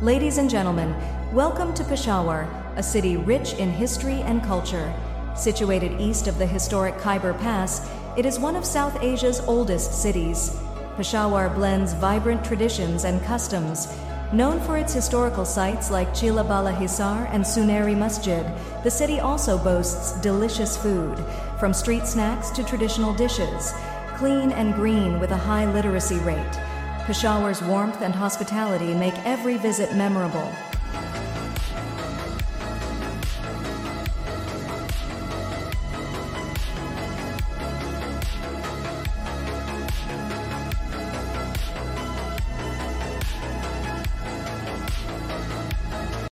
Ladies and gentlemen, welcome to Peshawar, a city rich in history and culture. Situated east of the historic Khyber Pass, it is one of South Asia's oldest cities. Peshawar blends vibrant traditions and customs. Known for its historical sites like Chila Bala Hisar and Suneri Masjid, the city also boasts delicious food, from street snacks to traditional dishes, clean and green with a high literacy rate. Peshawar's warmth and hospitality make every visit memorable.